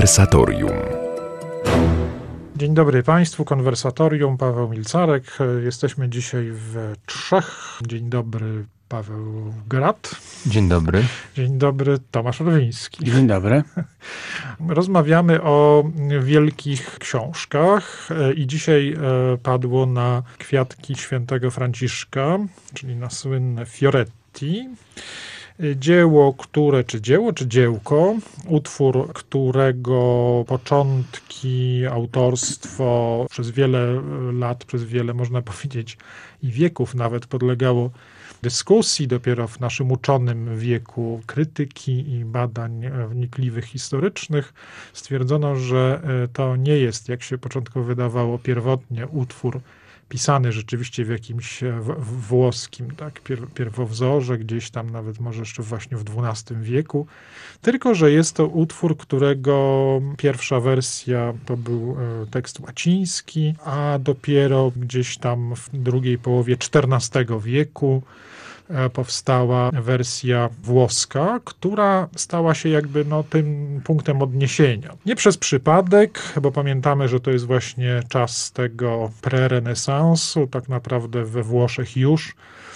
Konwersatorium. Dzień dobry Państwu, Konwersatorium, Paweł Milcarek. Jesteśmy dzisiaj w trzech. Dzień dobry, Paweł Grad. Dzień dobry. Dzień dobry, Tomasz Rowiński. Dzień dobry. Rozmawiamy o wielkich książkach i dzisiaj padło na kwiatki świętego Franciszka, czyli na słynne Fioretti. Dzieło, czy dziełko, utwór, którego początki, autorstwo przez wiele lat, przez wiele, można powiedzieć, i wieków nawet podlegało dyskusji. Dopiero w naszym uczonym wieku krytyki i badań wnikliwych, historycznych stwierdzono, że to nie jest, jak się początkowo wydawało, pierwotnie utwór pisany rzeczywiście w jakimś włoskim pierwowzorze, gdzieś tam nawet może jeszcze właśnie w XII wieku, tylko że jest to utwór, którego pierwsza wersja to był tekst łaciński, a dopiero gdzieś tam w drugiej połowie XIV wieku powstała wersja włoska, która stała się jakby tym punktem odniesienia. Nie przez przypadek, bo pamiętamy, że to jest właśnie czas tego prerenesansu, tak naprawdę we Włoszech już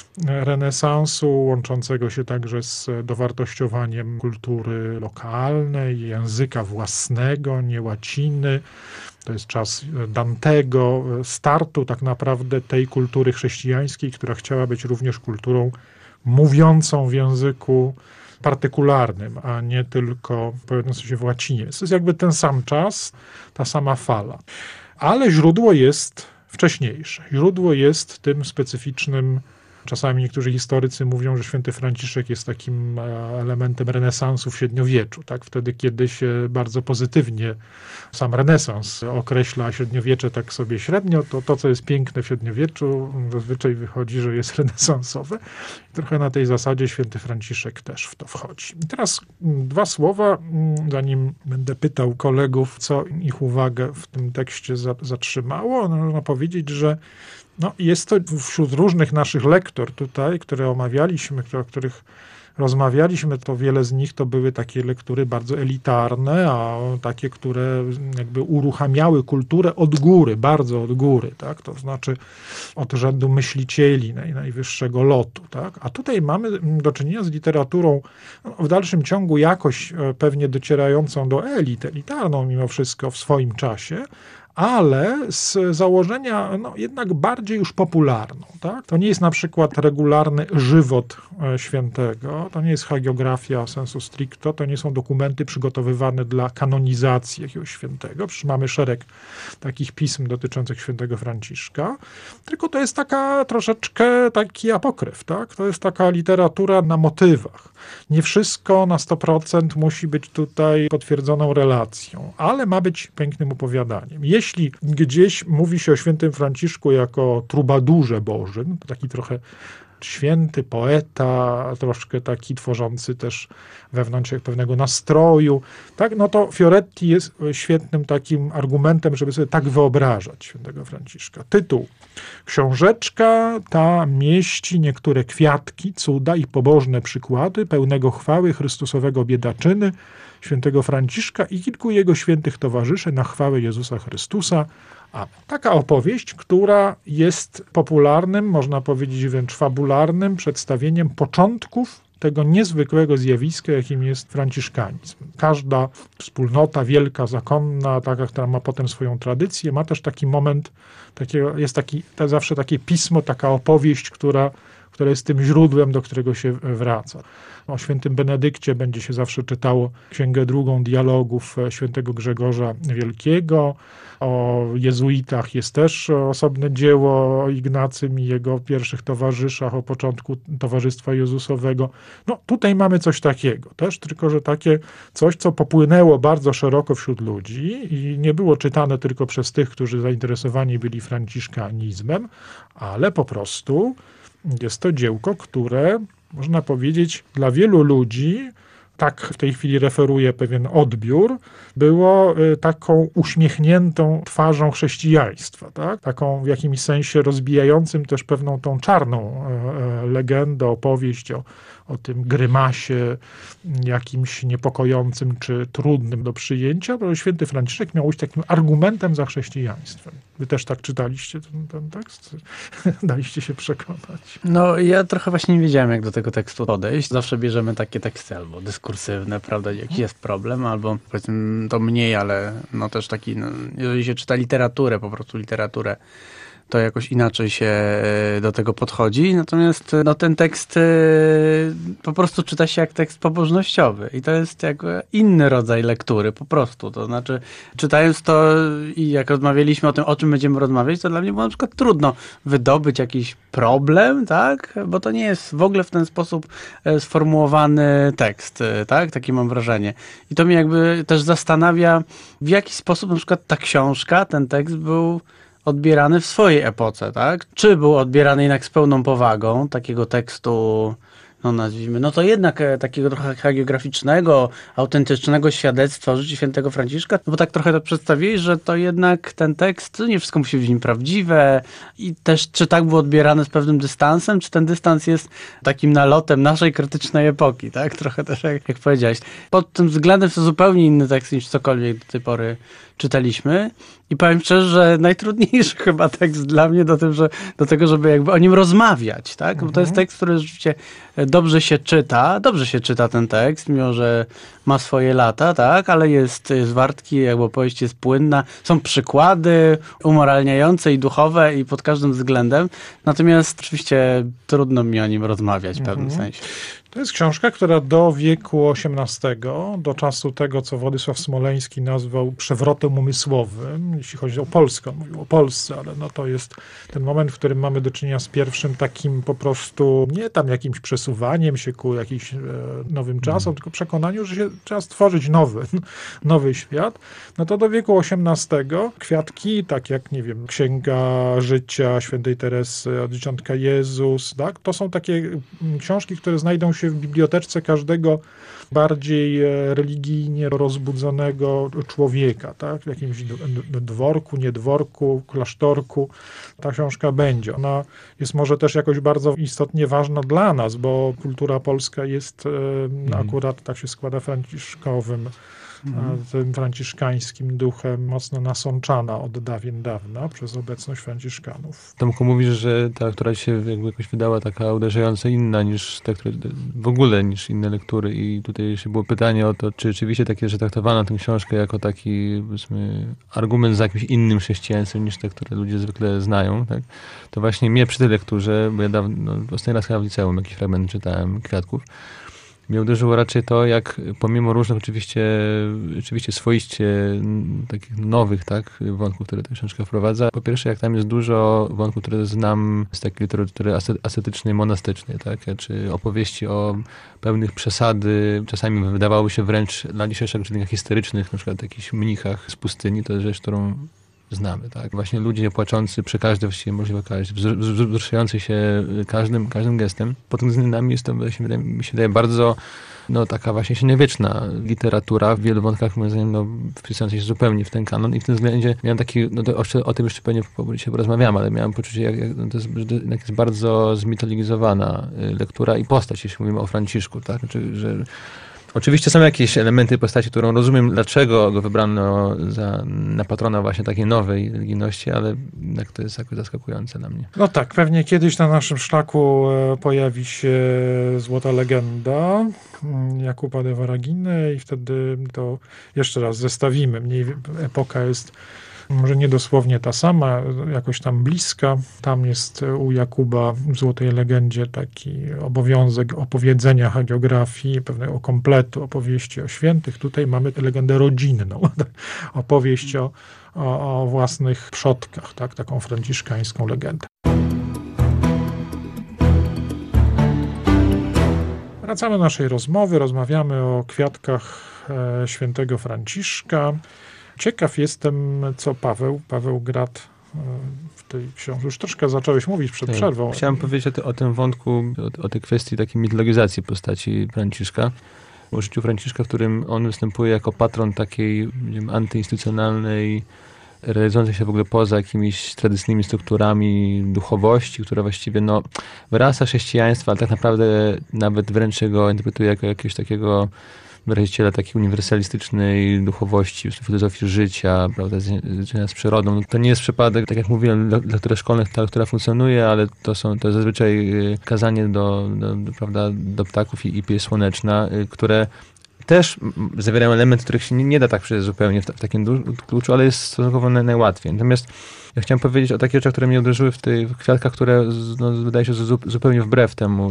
renesansu, łączącego się także z dowartościowaniem kultury lokalnej, języka własnego, nie łaciny. To jest czas Dantego, startu tak naprawdę tej kultury chrześcijańskiej, która chciała być również kulturą mówiącą w języku partykularnym, a nie tylko pojawiającą się w łacinie. To jest jakby ten sam czas, ta sama fala. Ale źródło jest wcześniejsze. Źródło jest tym specyficznym. Czasami niektórzy historycy mówią, że święty Franciszek jest takim elementem renesansu w średniowieczu. Tak? Wtedy, kiedy się bardzo pozytywnie sam renesans określa średniowiecze tak sobie średnio, to co jest piękne w średniowieczu, zazwyczaj wychodzi, że jest renesansowe. I trochę na tej zasadzie święty Franciszek też w to wchodzi. I teraz dwa słowa, zanim będę pytał kolegów, co ich uwagę w tym tekście zatrzymało. Można powiedzieć, że jest to wśród różnych naszych lektur tutaj, które omawialiśmy, o których rozmawialiśmy, to wiele z nich to były takie lektury bardzo elitarne, a takie, które jakby uruchamiały kulturę od góry, bardzo od góry, tak? To znaczy od rzędu myślicieli najwyższego lotu. Tak? A tutaj mamy do czynienia z literaturą w dalszym ciągu jakoś pewnie docierającą do elit, elitarną mimo wszystko w swoim czasie, ale z założenia jednak bardziej już popularną. Tak? To nie jest na przykład regularny żywot świętego, to nie jest hagiografia sensu stricto, to nie są dokumenty przygotowywane dla kanonizacji jakiegoś świętego. Przecież mamy szereg takich pism dotyczących świętego Franciszka, tylko to jest taka troszeczkę taki apokryf. Tak? To jest taka literatura na motywach. Nie wszystko na 100% musi być tutaj potwierdzoną relacją, ale ma być pięknym opowiadaniem. Jeśli gdzieś mówi się o świętym Franciszku jako trubadurze bożym, to taki trochę święty poeta, troszkę taki tworzący też wewnątrz pewnego nastroju, tak? To Fioretti jest świetnym takim argumentem, żeby sobie tak wyobrażać świętego Franciszka. Tytuł. Książeczka ta mieści niektóre kwiatki, cuda i pobożne przykłady pełnego chwały Chrystusowego biedaczyny, świętego Franciszka i kilku jego świętych towarzyszy na chwałę Jezusa Chrystusa. A taka opowieść, która jest popularnym, można powiedzieć wręcz fabularnym przedstawieniem początków tego niezwykłego zjawiska, jakim jest franciszkanizm. Każda wspólnota wielka, zakonna, taka, która ma potem swoją tradycję, ma też taki moment, jest zawsze takie pismo, taka opowieść, która jest tym źródłem, do którego się wraca. O świętym Benedykcie będzie się zawsze czytało księgę drugą dialogów świętego Grzegorza Wielkiego. O jezuitach jest też osobne dzieło o Ignacym i jego pierwszych towarzyszach, o początku Towarzystwa Jezusowego. Tutaj mamy coś takiego też, tylko że takie coś, co popłynęło bardzo szeroko wśród ludzi i nie było czytane tylko przez tych, którzy zainteresowani byli franciszkanizmem, ale po prostu jest to dziełko, które, można powiedzieć, dla wielu ludzi, tak w tej chwili referuje pewien odbiór, było taką uśmiechniętą twarzą chrześcijaństwa, tak? Taką w jakimś sensie rozbijającym też pewną tą czarną legendę, opowieść o tym grymasie jakimś niepokojącym czy trudnym do przyjęcia, bo święty Franciszek miał być takim argumentem za chrześcijaństwem. Wy też tak czytaliście ten tekst? Daliście się przekonać? No, ja trochę właśnie nie wiedziałem, jak do tego tekstu podejść. Zawsze bierzemy takie teksty albo dyskursywne, prawda, jakiś jest problem, albo powiedzmy to mniej, ale no też taki, no, jeżeli się czyta literaturę, po prostu literaturę, to jakoś inaczej się do tego podchodzi. Natomiast no, ten tekst po prostu czyta się jak tekst pobożnościowy i to jest jakby inny rodzaj lektury po prostu. To znaczy, czytając to i jak rozmawialiśmy o tym, o czym będziemy rozmawiać, to dla mnie było na przykład trudno wydobyć jakiś problem, tak? Bo to nie jest w ogóle w ten sposób sformułowany tekst, tak? Takie mam wrażenie. I to mnie jakby też zastanawia, w jaki sposób na przykład ta książka, ten tekst był odbierany w swojej epoce, tak? Czy był odbierany jednak z pełną powagą takiego tekstu, no nazwijmy, no to jednak takiego trochę hagiograficznego, autentycznego świadectwa o życiu świętego Franciszka, no bo tak trochę to przedstawili, że to jednak ten tekst, nie wszystko musi być w nim prawdziwe i też czy tak był odbierany z pewnym dystansem, czy ten dystans jest takim nalotem naszej krytycznej epoki, tak? Trochę też jak powiedziałeś. Pod tym względem to zupełnie inny tekst niż cokolwiek do tej pory czytaliśmy i powiem szczerze, że najtrudniejszy chyba tekst dla mnie do tego, żeby jakby o nim rozmawiać, tak? Bo to jest tekst, który rzeczywiście dobrze się czyta ten tekst, mimo że ma swoje lata, tak? Ale jest wartki, jakby opowieść jest płynna. Są przykłady umoralniające i duchowe i pod każdym względem. Natomiast oczywiście trudno mi o nim rozmawiać w pewnym sensie. To jest książka, która do wieku XVIII, do czasu tego, co Władysław Smoleński nazwał przewrotem umysłowym, jeśli chodzi o Polskę, on mówił o Polsce, ale no to jest ten moment, w którym mamy do czynienia z pierwszym takim po prostu, nie tam jakimś przesuwaniem się ku jakimś nowym czasom, tylko przekonaniu, że się trzeba stworzyć nowy świat. No to do wieku XVIII kwiatki, tak jak, nie wiem, Księga Życia świętej Teresy, od Dzieciątka Jezus, tak? To są takie książki, które znajdą się w bibliotece każdego bardziej religijnie rozbudzonego człowieka, tak? W jakimś dworku, niedworku, klasztorku ta książka będzie. Ona jest może też jakoś bardzo istotnie ważna dla nas, bo kultura polska jest akurat, tak się składa, franciszkowym, tym franciszkańskim duchem mocno nasączana od dawien dawna przez obecność franciszkanów. Tomku, mówisz, że ta, która się jakby jakoś wydała taka uderzająco inna niż te, które w ogóle niż inne lektury i tutaj jeszcze było pytanie o to, czy rzeczywiście takie, że traktowano tę książkę jako taki, powiedzmy, argument za jakimś innym chrześcijaństwem niż te, które ludzie zwykle znają, tak? To właśnie mnie przy tej lekturze, bo ja ostatni raz chyba w liceum jakiś fragment czytałem Kwiatków, mnie uderzyło raczej to, jak pomimo różnych oczywiście swoiście takich nowych, tak, wątków, które ta książka wprowadza. Po pierwsze, jak tam jest dużo wątków, które znam z takiej literatury ascetycznej, monastycznej, tak, czy opowieści o pełnych przesady, czasami wydawałoby się wręcz dla dzisiejszego czytelnika historycznych, na przykład jakichś mnichach z pustyni, to jest rzecz, którą znamy, tak. Właśnie ludzie płaczący przy każdej właściwie możliwej okazie, wzruszający się każdym gestem. Pod tym względem jest to, mi się wydaje, bardzo taka właśnie średniowieczna literatura w wielu wątkach, moim zdaniem, wpisująca się zupełnie w ten kanon i w tym względzie miałem taki, o tym jeszcze pewnie dzisiaj porozmawiamy, ale miałem poczucie, to jest bardzo zmitologizowana lektura i postać, jeśli mówimy o Franciszku, tak, że oczywiście są jakieś elementy postaci, którą rozumiem, dlaczego go wybrano na patrona właśnie takiej nowej religijności, ale jednak to jest jakoś zaskakujące dla mnie. No tak, pewnie kiedyś na naszym szlaku pojawi się Złota Legenda Jakuba de Varaginy i wtedy to jeszcze raz zestawimy. Epoka jest może nie dosłownie ta sama, jakoś tam bliska. Tam jest u Jakuba w Złotej Legendzie taki obowiązek opowiedzenia hagiografii, pewnego kompletu opowieści o świętych. Tutaj mamy legendę rodzinną, opowieść o własnych przodkach, tak? Taką franciszkańską legendę. Wracamy do naszej rozmowy, rozmawiamy o kwiatkach świętego Franciszka. Ciekaw jestem, co Paweł Grad w tej książce. Już troszkę zacząłeś mówić przed przerwą. Chciałem powiedzieć o tym wątku, o tej kwestii takiej mitologizacji postaci Franciszka. O życiu Franciszka, w którym on występuje jako patron takiej, antyinstytucjonalnej realizujące się w ogóle poza jakimiś tradycyjnymi strukturami duchowości, która właściwie wyrasta z chrześcijaństwa, ale tak naprawdę nawet wręcz go interpretuje jako jakiegoś takiego wyraziciela takiej uniwersalistycznej duchowości, filozofii życia, prawda, z przyrodą. To nie jest przypadek, tak jak mówiłem, lektury szkolnych, która funkcjonuje, ale to jest zazwyczaj kazanie prawda, do ptaków i pieśń słoneczna, które też zawierają elementy, których się nie da tak przejść zupełnie w takim kluczu, ale jest stosunkowo najłatwiej. Natomiast ja chciałem powiedzieć o takich rzeczach, które mnie uderzyły w tych kwiatkach, które wydaje się zupełnie wbrew temu,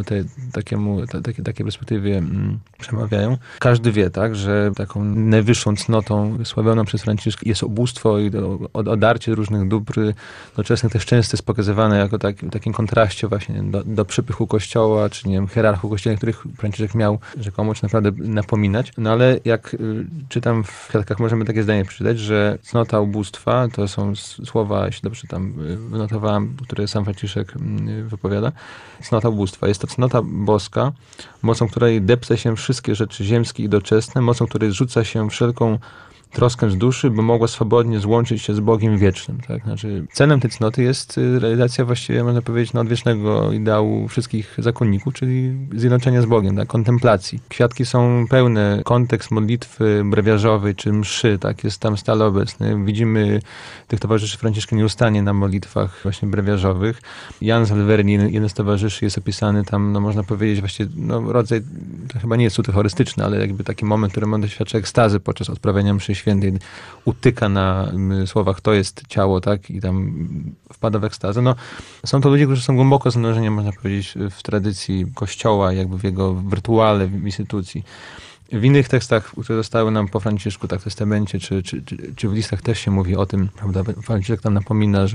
takiej perspektywie przemawiają. Każdy wie, tak, że taką najwyższą cnotą sławioną przez Franciszka jest ubóstwo i odarcie różnych dóbr doczesnych też często jest pokazywane jako w takim kontraście właśnie do przypychu Kościoła, czy nie wiem, hierarchów kościelnych, których Franciszek miał rzekomo, czy naprawdę napominać. No ale jak czytam w kwiatkach, możemy takie zdanie przeczytać, że cnota ubóstwa to są słowa, jeśli dobrze tam wynotowałem, które sam Franciszek wypowiada. Cnota ubóstwa. Jest to cnota boska, mocą której depcze się wszystkie rzeczy ziemskie i doczesne, mocą której zrzuca się wszelką troskę z duszy, by mogła swobodnie złączyć się z Bogiem wiecznym. Tak? Znaczy, celem tej cnoty jest realizacja właściwie, można powiedzieć, odwiecznego ideału wszystkich zakonników, czyli zjednoczenia z Bogiem, tak? Kontemplacji. Kwiatki są pełne, kontekst modlitwy brewiarzowej czy mszy, tak? Jest tam stale obecny. Widzimy tych towarzyszy Franciszka nieustannie na modlitwach właśnie brewiarzowych. Jan z Alverni, jeden z towarzyszy, jest opisany tam, można powiedzieć, właściwie rodzaj, to chyba nie jest cud eucharystyczny, ale jakby taki moment, w którym on doświadcza ekstazy podczas odprawiania mszy świętej, utyka na słowach to jest ciało, tak, i tam wpada w ekstazę. Są to ludzie, którzy są głęboko zanurzeni, można powiedzieć, w tradycji Kościoła, jakby w jego wirtuale, w instytucji. W innych tekstach, które zostały nam po Franciszku, tak w testamencie, czy w listach też się mówi o tym, prawda, Franciszek tam napomina,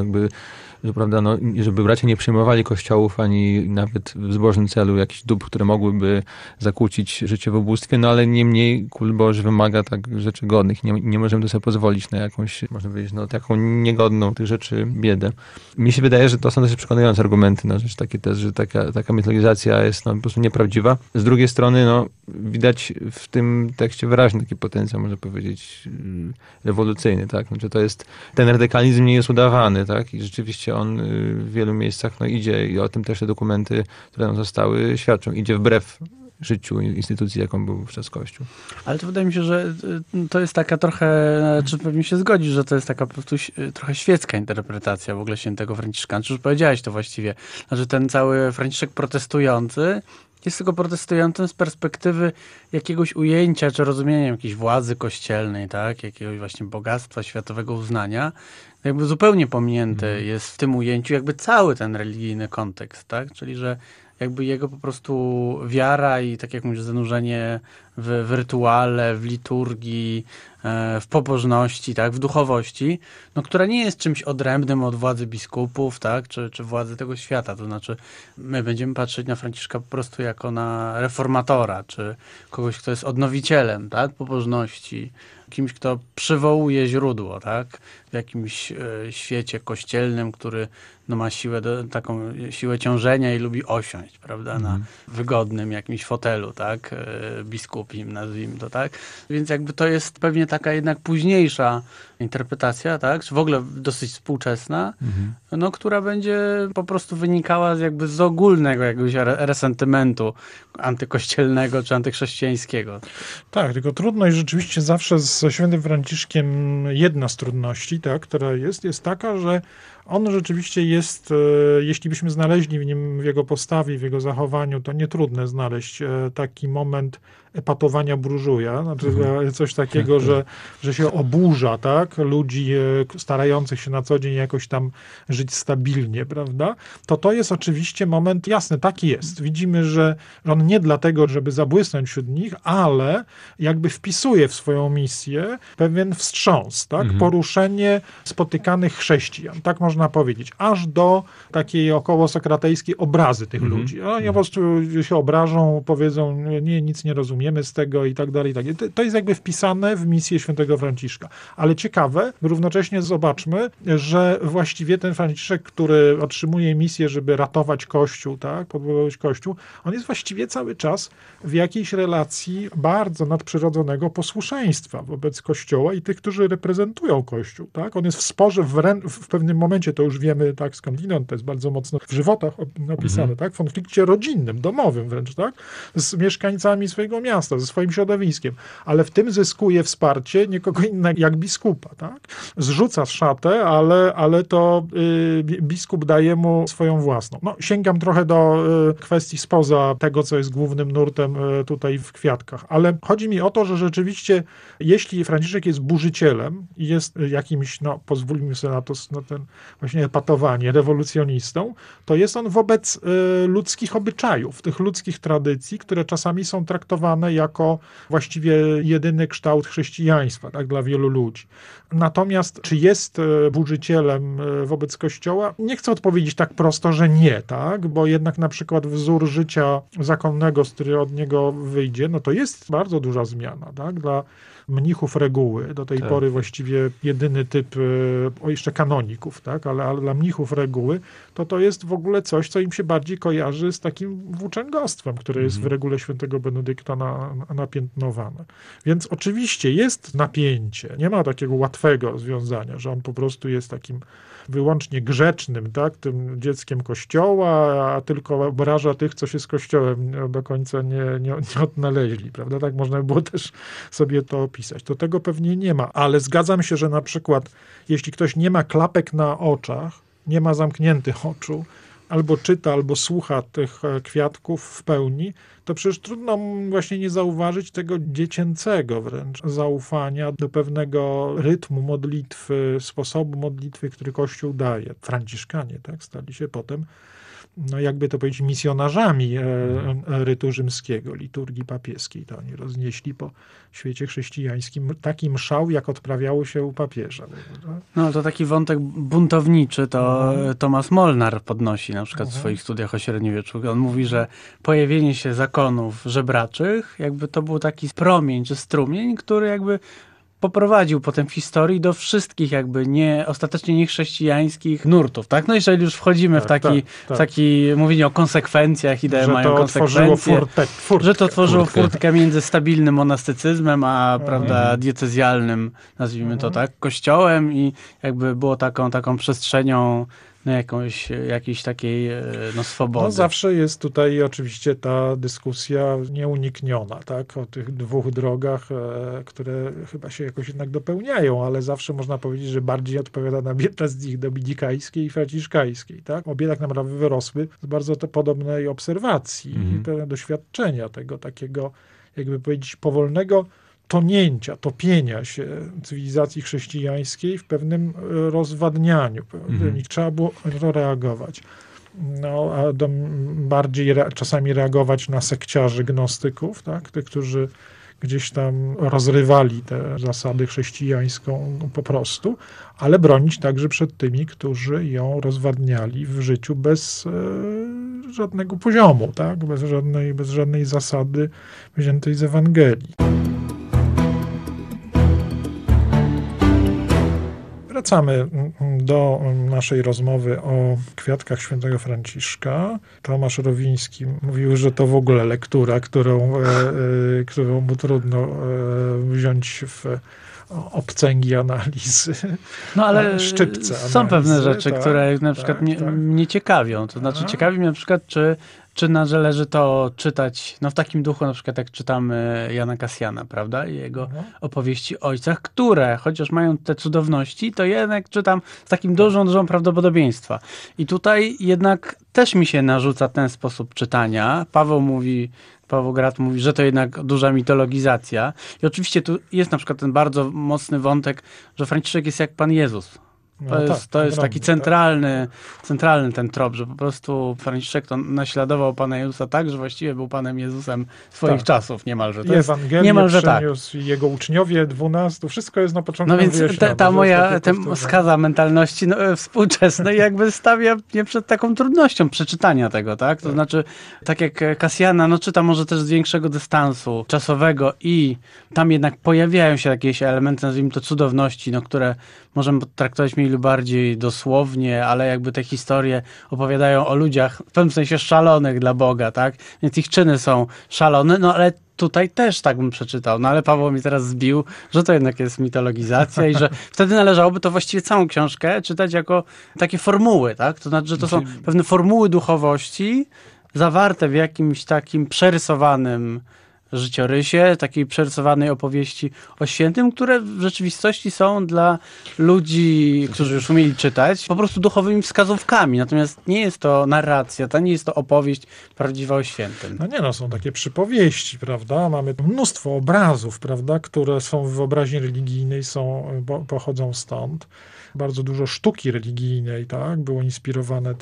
żeby bracia nie przyjmowali kościołów ani nawet w zbożnym celu jakichś dóbr, które mogłyby zakłócić życie w ubóstwie, ale niemniej kult Boży wymaga tak rzeczy godnych. Nie możemy sobie pozwolić na jakąś, można powiedzieć, taką niegodną tych rzeczy biedę. Mi się wydaje, że to są dosyć przekonujące argumenty na rzecz takie też, że taka mitologizacja jest po prostu nieprawdziwa. Z drugiej strony, widać w tym tekście wyraźny taki potencjał, można powiedzieć, rewolucyjny, tak? Znaczy to jest, ten radykalizm nie jest udawany, tak? I rzeczywiście on w wielu miejscach idzie i o tym też te dokumenty, które nam zostały, świadczą. Idzie wbrew życiu instytucji, jaką był wówczas Kościół. Ale to wydaje mi się, że to jest taka trochę, czy pewnie się zgodzisz, że to jest taka po prostu trochę świecka interpretacja w ogóle świętego Franciszka. Czy już powiedziałeś to właściwie. Znaczy ten cały Franciszek protestujący jest tylko protestującym z perspektywy jakiegoś ujęcia, czy rozumienia jakiejś władzy kościelnej, tak? Jakiegoś właśnie bogactwa, światowego uznania. Jakby zupełnie pominięty jest w tym ujęciu jakby cały ten religijny kontekst, tak? Czyli, że jakby jego po prostu wiara i tak jak mówisz, zanurzenie w rytuale, w liturgii, w pobożności, tak, w duchowości, która nie jest czymś odrębnym od władzy biskupów, tak, czy władzy tego świata. To znaczy, my będziemy patrzeć na Franciszka po prostu jako na reformatora, czy kogoś, kto jest odnowicielem, tak, pobożności, kimś, kto przywołuje źródło, tak, w jakimś świecie kościelnym, który ma taką siłę ciążenia i lubi osiąść, prawda, na wygodnym jakimś fotelu, tak, biskupim, nazwijmy to, tak. Więc jakby to jest pewnie taka jednak późniejsza interpretacja, tak, czy w ogóle dosyć współczesna, która będzie po prostu wynikała z ogólnego jakiegoś resentymentu antykościelnego czy antychrześcijańskiego. Tak, tylko trudność rzeczywiście zawsze ze świętym Franciszkiem, jedna z trudności, tak, która jest taka, że on rzeczywiście jest, jeśli byśmy znaleźli w nim, w jego postawie, w jego zachowaniu, to nie trudne znaleźć taki moment epatowania burżuja, znaczy coś takiego, że się oburza, tak, ludzi starających się na co dzień jakoś tam żyć stabilnie, prawda? To jest oczywiście moment, jasny, taki jest. Widzimy, że on nie dlatego, żeby zabłysnąć wśród nich, ale jakby wpisuje w swoją misję pewien wstrząs, tak? Poruszenie spotykanych chrześcijan, tak można powiedzieć, aż do takiej około sokratejskiej obrazy tych ludzi. Oni po prostu się obrażą, powiedzą, nic nie rozumiemy z tego i tak dalej, i tak dalej. To jest jakby wpisane w misję świętego Franciszka. Ale ciekawe, ciekawe, równocześnie zobaczmy, że właściwie ten Franciszek, który otrzymuje misję, żeby ratować Kościół, tak, podbudować Kościół, on jest właściwie cały czas w jakiejś relacji bardzo nadprzyrodzonego posłuszeństwa wobec Kościoła i tych, którzy reprezentują Kościół. Tak? On jest w sporze, w pewnym momencie, to już wiemy tak skądinąd, to jest bardzo mocno w żywotach napisane, tak? W konflikcie rodzinnym, domowym wręcz, tak? Z mieszkańcami swojego miasta, ze swoim środowiskiem, ale w tym zyskuje wsparcie nikogo innego jak biskupa. Tak? Zrzuca szatę, ale to biskup daje mu swoją własną. No, sięgam trochę do kwestii spoza tego, co jest głównym nurtem tutaj w Kwiatkach, ale chodzi mi o to, że rzeczywiście, jeśli Franciszek jest burzycielem i jest jakimś, no pozwólmy sobie na ten właśnie epatowanie, rewolucjonistą, to jest on wobec ludzkich obyczajów, tych ludzkich tradycji, które czasami są traktowane jako właściwie jedyny kształt chrześcijaństwa, tak, dla wielu ludzi. Natomiast czy jest burzycielem wobec Kościoła? Nie chcę odpowiedzieć tak prosto, że nie, tak, bo jednak na przykład wzór życia zakonnego, z który od niego wyjdzie, no to jest bardzo duża zmiana, tak, dla mnichów reguły, do tej pory właściwie jedyny typ, jeszcze kanoników, tak, ale dla mnichów reguły, to jest w ogóle coś, co im się bardziej kojarzy z takim włóczęgostwem, które jest w regule świętego Benedykta napiętnowane. Więc oczywiście jest napięcie, nie ma takiego łatwego rozwiązania, że on po prostu jest takim wyłącznie grzecznym, tak, tym dzieckiem Kościoła, a tylko obraża tych, co się z Kościołem do końca nie odnaleźli, prawda? Tak można by było też sobie to opisać. To tego pewnie nie ma, ale zgadzam się, że na przykład jeśli ktoś nie ma klapek na oczach, nie ma zamkniętych oczu, albo czyta, albo słucha tych Kwiatków w pełni, to przecież trudno właśnie nie zauważyć tego dziecięcego wręcz zaufania do pewnego rytmu modlitwy, sposobu modlitwy, który Kościół daje. Franciszkanie, tak, stali się potem, no jakby to powiedzieć, misjonarzami rytu rzymskiego, liturgii papieskiej. To oni roznieśli po świecie chrześcijańskim taki mszał, jak odprawiało się u papieża. No to taki wątek buntowniczy to Tomasz Molnar podnosi na przykład w swoich studiach o średniowieczu. On mówi, że pojawienie się zakonów żebraczych jakby to był taki promień czy strumień, który jakby poprowadził potem w historii do wszystkich jakby ostatecznie niechrześcijańskich nurtów, tak? No jeżeli już wchodzimy w taki mówienie o konsekwencjach, idee mają konsekwencje, że to tworzyło furtkę między stabilnym monastycyzmem, a prawda, diecezjalnym, nazwijmy to tak, kościołem i jakby było taką przestrzenią jakiejś takiej swobody. No zawsze jest tutaj oczywiście ta dyskusja nieunikniona, tak, o tych dwóch drogach, które chyba się jakoś jednak dopełniają, ale zawsze można powiedzieć, że bardziej odpowiada nam jedna z nich dominikajskiej i franciszkańskiej, tak. Obie tak naprawdę wyrosły z bardzo podobnej obserwacji i pewne doświadczenia tego takiego, jakby powiedzieć, powolnego topienia się cywilizacji chrześcijańskiej w pewnym rozwadnianiu. Trzeba było reagować. No, a bardziej czasami reagować na sekciarzy gnostyków, tak? Tych, którzy gdzieś tam rozrywali tę zasadę chrześcijańską po prostu, ale bronić także przed tymi, którzy ją rozwadniali w życiu bez żadnego poziomu, tak? Bez żadnej zasady wziętej z Ewangelii. Wracamy do naszej rozmowy o Kwiatkach świętego Franciszka. Tomasz Rowiński mówił, że to w ogóle lektura, którą mu trudno wziąć w obcęgi analizy. No ale szczypce są analizy, pewne rzeczy, które na przykład mnie ciekawią. To znaczy ciekawi mnie na przykład, czy należy to czytać w takim duchu, na przykład jak czytamy Jana Kasjana, prawda? I jego opowieści o ojcach, które, chociaż mają te cudowności, to jednak czytam z takim dużą prawdopodobieństwa. I tutaj jednak też mi się narzuca ten sposób czytania. Paweł Grat mówi, że to jednak duża mitologizacja. I oczywiście tu jest na przykład ten bardzo mocny wątek, że Franciszek jest jak Pan Jezus. To jest taki centralny ten trop, że po prostu Franciszek to naśladował Pana Jezusa tak, że właściwie był Panem Jezusem swoich czasów niemalże. To Ewangelię niemalże przyniósł, jego uczniowie 12, wszystko jest na początku wyjaśnione. No więc ta moja skaza mentalności współczesnej jakby stawia mnie przed taką trudnością przeczytania tego, tak? To znaczy, tak jak Kasjana, czytam może też z większego dystansu czasowego i tam jednak pojawiają się jakieś elementy, nazwijmy to cudowności, które możemy traktować mniej lub bardziej dosłownie, ale jakby te historie opowiadają o ludziach w pewnym sensie szalonych dla Boga, tak? Więc ich czyny są szalone, ale tutaj też tak bym przeczytał. Ale Paweł mi teraz zbił, że to jednak jest mitologizacja i że wtedy należałoby to właściwie całą książkę czytać jako takie formuły, tak? To znaczy, że to są pewne formuły duchowości zawarte w jakimś takim przerysowanym życiorysie, takiej przerysowanej opowieści o świętym, które w rzeczywistości są dla ludzi, którzy już umieli czytać, po prostu duchowymi wskazówkami. Natomiast nie jest to narracja, to nie jest to opowieść prawdziwa o świętym. Są takie przypowieści, prawda? Mamy mnóstwo obrazów, prawda, które są w wyobraźni religijnej, pochodzą stąd. Bardzo dużo sztuki religijnej, tak, było inspirowane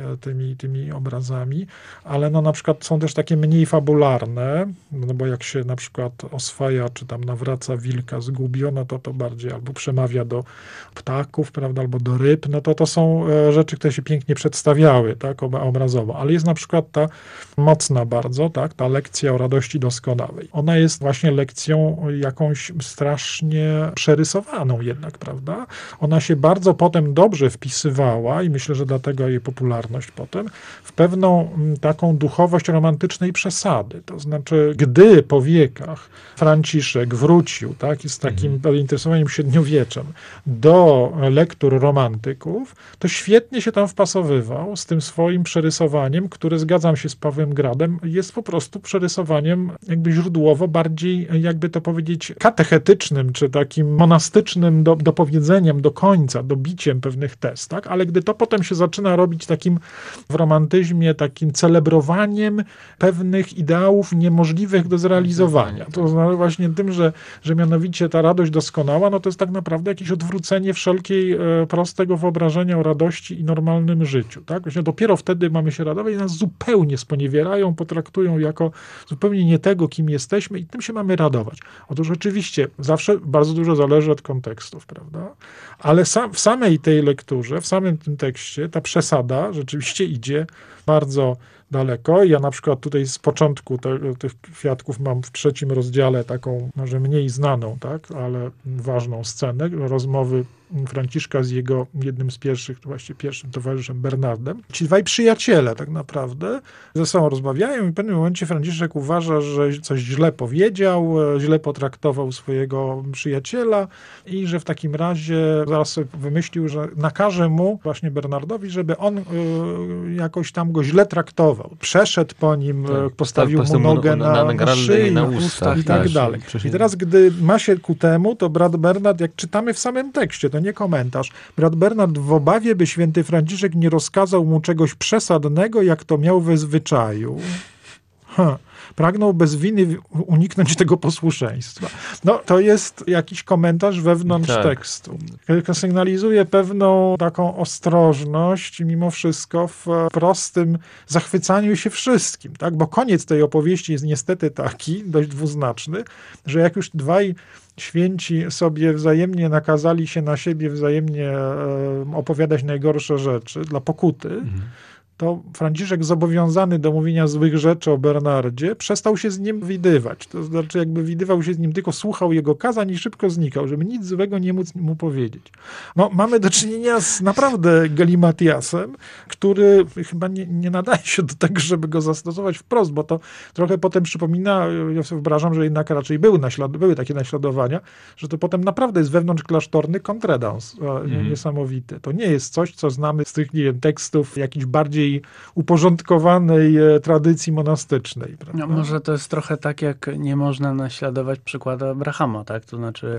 tymi obrazami, ale na przykład są też takie mniej fabularne, bo jak się na przykład oswaja, czy tam nawraca wilka zgubiona, to bardziej albo przemawia do ptaków, prawda, albo do ryb, to są rzeczy, które się pięknie przedstawiały, tak, obrazowo, ale jest na przykład ta mocna bardzo, tak, ta lekcja o radości doskonałej. Ona jest właśnie lekcją jakąś strasznie przerysowaną jednak, prawda? Ona się bardzo potem dobrze wpisywała i myślę, że dlatego jej popularność potem, w pewną taką duchowość romantycznej przesady. To znaczy, gdy po wiekach Franciszek wrócił, tak, z takim zainteresowaniem średniowieczem do lektur romantyków, to świetnie się tam wpasowywał z tym swoim przerysowaniem, które, zgadzam się z Pawłem Gradem, jest po prostu przerysowaniem jakby źródłowo bardziej, jakby to powiedzieć, katechetycznym, czy takim monastycznym dopowiedzeniem do końca, dobiciem pewnych tez, tak? Ale gdy to potem się zaczyna robić takim w romantyzmie, takim celebrowaniem pewnych ideałów niemożliwych do zrealizowania. To znaczy właśnie tym, że mianowicie ta radość doskonała, to jest tak naprawdę jakieś odwrócenie wszelkiej prostego wyobrażenia o radości i normalnym życiu, tak? Właśnie dopiero wtedy mamy się radować i nas zupełnie sponiewierają, potraktują jako zupełnie nie tego, kim jesteśmy i tym się mamy radować. Otóż oczywiście zawsze bardzo dużo zależy od kontekstów, prawda? Ale w samej tej lekturze, w samym tym tekście ta przesada rzeczywiście idzie bardzo daleko. Ja na przykład tutaj z początku tych kwiatków mam w 3 rozdziale taką może mniej znaną, tak, ale ważną scenę rozmowy Franciszka z jego jednym z pierwszych, właściwie pierwszym towarzyszem Bernardem. Ci dwaj przyjaciele tak naprawdę ze sobą rozmawiają i w pewnym momencie Franciszek uważa, że coś źle powiedział, źle potraktował swojego przyjaciela i że w takim razie zaraz sobie wymyślił, że nakaże mu właśnie Bernardowi, żeby on jakoś tam go źle traktował. Przeszedł po nim, postawił mu nogę na szyi, na ustach i tak dalej. I teraz, gdy ma się ku temu, to brat Bernard, jak czytamy w samym tekście, to nie komentarz, brat Bernard w obawie, by święty Franciszek nie rozkazał mu czegoś przesadnego, jak to miał we zwyczaju. Pragnął bez winy uniknąć tego posłuszeństwa. To jest jakiś komentarz wewnątrz tekstu. Sygnalizuje pewną taką ostrożność mimo wszystko w prostym zachwycaniu się wszystkim, tak? Bo koniec tej opowieści jest niestety taki, dość dwuznaczny, że jak już dwaj święci sobie wzajemnie nakazali się na siebie wzajemnie opowiadać najgorsze rzeczy dla pokuty, to Franciszek zobowiązany do mówienia złych rzeczy o Bernardzie przestał się z nim widywać. To znaczy jakby widywał się z nim, tylko słuchał jego kazań i szybko znikał, żeby nic złego nie móc mu powiedzieć. Mamy do czynienia z naprawdę galimatiasem, który chyba nie nadaje się do tego, żeby go zastosować wprost, bo to trochę potem przypomina, ja sobie wyobrażam, że jednak raczej były takie naśladowania, że to potem naprawdę jest wewnątrzklasztorny kontredans niesamowity. To nie jest coś, co znamy z tych, tekstów jakichś bardziej takiej uporządkowanej tradycji monastycznej. Prawda? No, może to jest trochę tak, jak nie można naśladować przykładu Abrahama, tak? To znaczy,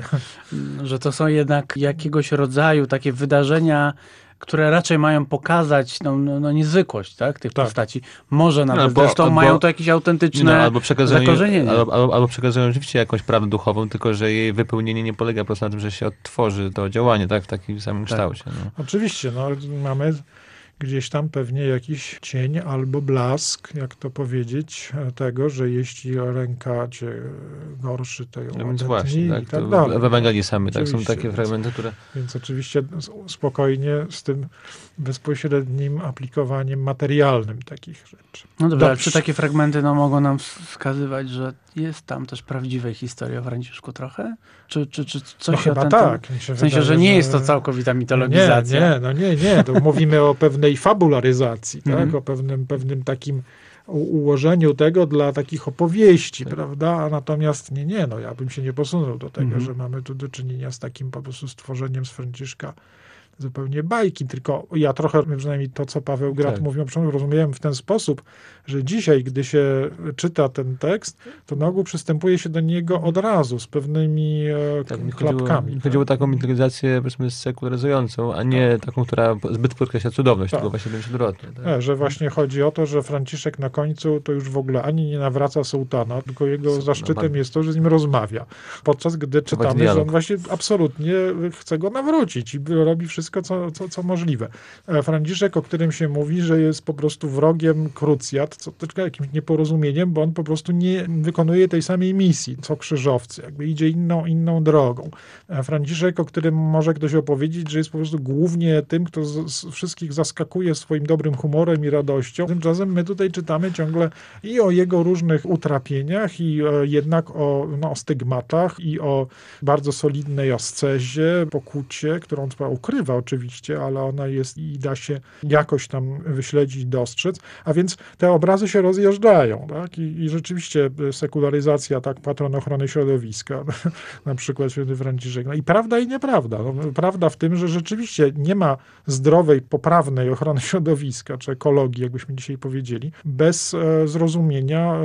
że to są jednak jakiegoś rodzaju takie wydarzenia, które raczej mają pokazać niezwykłość, tak, tych postaci. Może nawet zresztą mają to jakieś autentyczne zakorzenienie. Albo przekazują rzeczywiście jakąś prawdę duchową, tylko że jej wypełnienie nie polega po prostu na tym, że się odtworzy to działanie, tak, w takim samym kształcie. No. Oczywiście, mamy gdzieś tam pewnie jakiś cień albo blask, jak to powiedzieć, tego, że jeśli ręka cię gorszy, to ją odetnij i tak dalej. W Ewangelii samej, tak, są takie fragmenty, które... Więc oczywiście spokojnie z tym bezpośrednim aplikowaniem materialnym takich rzeczy. No dobra, ale czy takie fragmenty mogą nam wskazywać, że jest tam też prawdziwej historii o Franciszku trochę? Czy coś chyba tak. W sensie, że nie jest to całkowita mitologizacja? Nie. To mówimy o pewnej fabularyzacji, tak? O pewnym takim ułożeniu tego dla takich opowieści, prawda? A natomiast ja bym się nie posunął do tego, że mamy tu do czynienia z takim po prostu stworzeniem z Franciszka zupełnie bajki, tylko ja trochę, przynajmniej to, co Paweł Grad mówił, rozumiałem w ten sposób, że dzisiaj, gdy się czyta ten tekst, to na ogół przystępuje się do niego od razu, z pewnymi klapkami. Chodziło o taką mitologizację, powiedzmy, sekularyzującą, a nie taką, która zbyt podkreśla cudowność, tylko właśnie będzie odwrotnie. Tak? Że właśnie chodzi o to, że Franciszek na końcu to już w ogóle ani nie nawraca sułtana, tylko jego zaszczytem jest to, że z nim rozmawia. Podczas gdy czytamy, że on właśnie absolutnie chce go nawrócić i robi wszystko, co możliwe. Franciszek, o którym się mówi, że jest po prostu wrogiem krucjat, co tylko jakimś nieporozumieniem, bo on po prostu nie wykonuje tej samej misji, co krzyżowcy. Jakby idzie inną drogą. Franciszek, o którym może ktoś opowiedzieć, że jest po prostu głównie tym, kto wszystkich zaskakuje swoim dobrym humorem i radością. Tymczasem my tutaj czytamy ciągle i o jego różnych utrapieniach, i jednak o stygmatach, i o bardzo solidnej ascezie, pokucie, którą trzeba ukrywa oczywiście, ale ona jest i da się jakoś tam wyśledzić, dostrzec. A więc te obrazy się rozjeżdżają. Tak? I rzeczywiście sekularyzacja, tak, patron ochrony środowiska, na przykład święty Franciszek. I prawda i nieprawda. Prawda w tym, że rzeczywiście nie ma zdrowej, poprawnej ochrony środowiska, czy ekologii, jakbyśmy dzisiaj powiedzieli, bez zrozumienia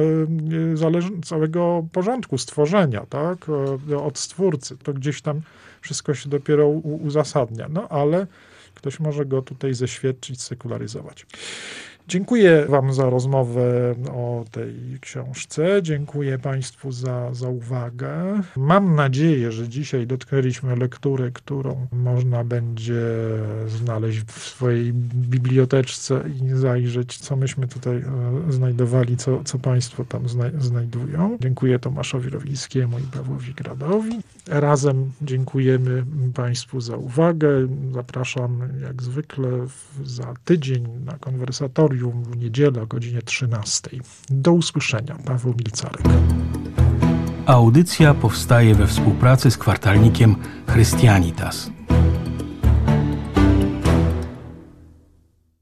całego porządku, stworzenia, tak? Od Stwórcy. To gdzieś tam wszystko się dopiero uzasadnia. Ale ktoś może go tutaj zeświadczyć, sekularyzować. Dziękuję wam za rozmowę o tej książce. Dziękuję państwu za uwagę. Mam nadzieję, że dzisiaj dotknęliśmy lektury, którą można będzie znaleźć w swojej biblioteczce i zajrzeć, co myśmy tutaj znajdowali, co państwo tam znajdują. Dziękuję Tomaszowi Rowickiemu i Pawłowi Gradowi. Razem dziękujemy państwu za uwagę. Zapraszam jak zwykle za tydzień na konwersatorium w niedzielę o godzinie 13. Do usłyszenia. Paweł Milcarek. Audycja powstaje we współpracy z kwartalnikiem Christianitas.